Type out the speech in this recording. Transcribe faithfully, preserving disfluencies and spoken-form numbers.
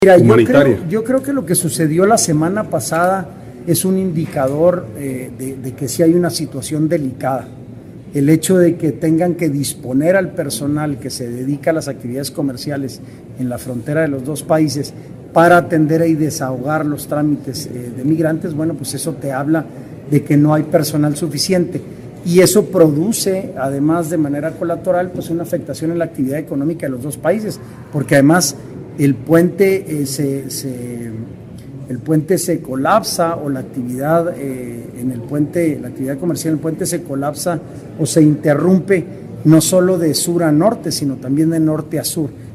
Mira, yo creo, yo creo que lo que sucedió la semana pasada es un indicador eh, de, de que sí hay una situación delicada. El hecho de que tengan que disponer al personal que se dedica a las actividades comerciales en la frontera de los dos países para atender y desahogar los trámites eh, de migrantes, bueno, pues eso te habla de que no hay personal suficiente. Y eso produce, además de manera colateral, pues una afectación en la actividad económica de los dos países, porque además el puente, eh, se, se, el puente se colapsa o la actividad eh, en el puente, la actividad comercial en el puente se colapsa o se interrumpe no solo de sur a norte, sino también de norte a sur.